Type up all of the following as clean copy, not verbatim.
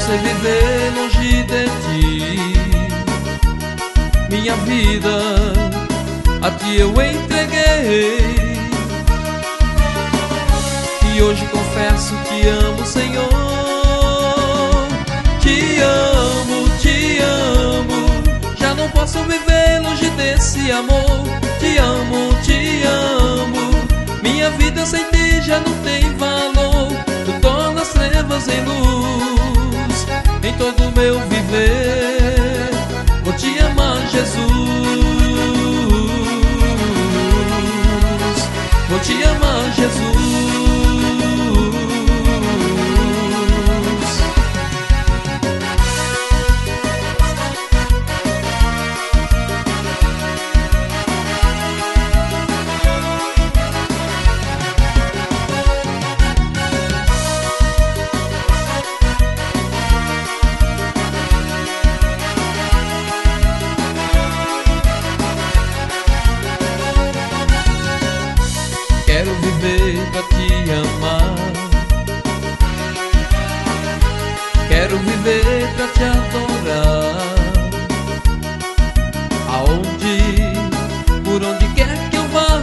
sei viver longe de ti. Minha vida a ti eu entreguei, e hoje confesso que amo, Senhor. Te amo, já não posso viver longe desse amor. Te amo, minha vida sem ti já não tem valor. Tu tornas trevas em luz, em todo o meu viver vou te amar, Jesus. Vou te amar, Jesus. Quero viver pra te amar, quero viver pra te adorar. Aonde, por onde quer que eu vá,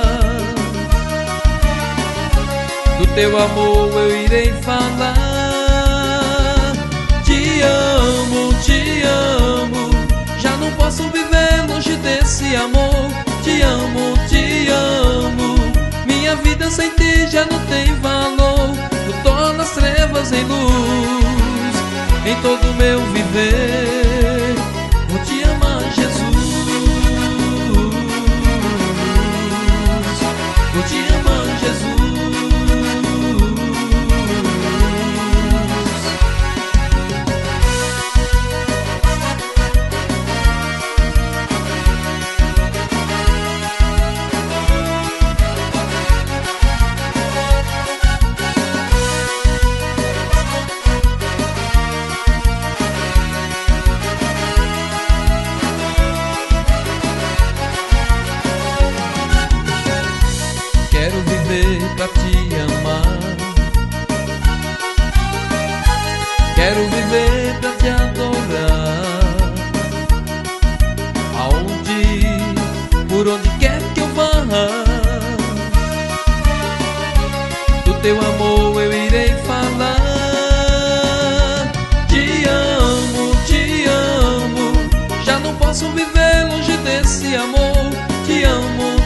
do teu amor eu irei falar. Te amo, já não posso viver longe desse amor. Te amo, minha vida sem ti já não tem valor. Tu tornas trevas em luz, em todo o meu viver vou te amar, Jesus. Vou te amar, Jesus. Quero viver pra te amar, quero viver pra te adorar. Aonde, por onde quer que eu vá, do teu amor eu irei falar. Te amo, já não posso viver longe desse amor. Te amo,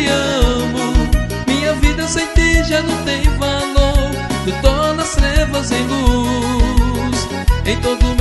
minha vida sem ti já não tem valor. Tu tornas trevas em luz, em todo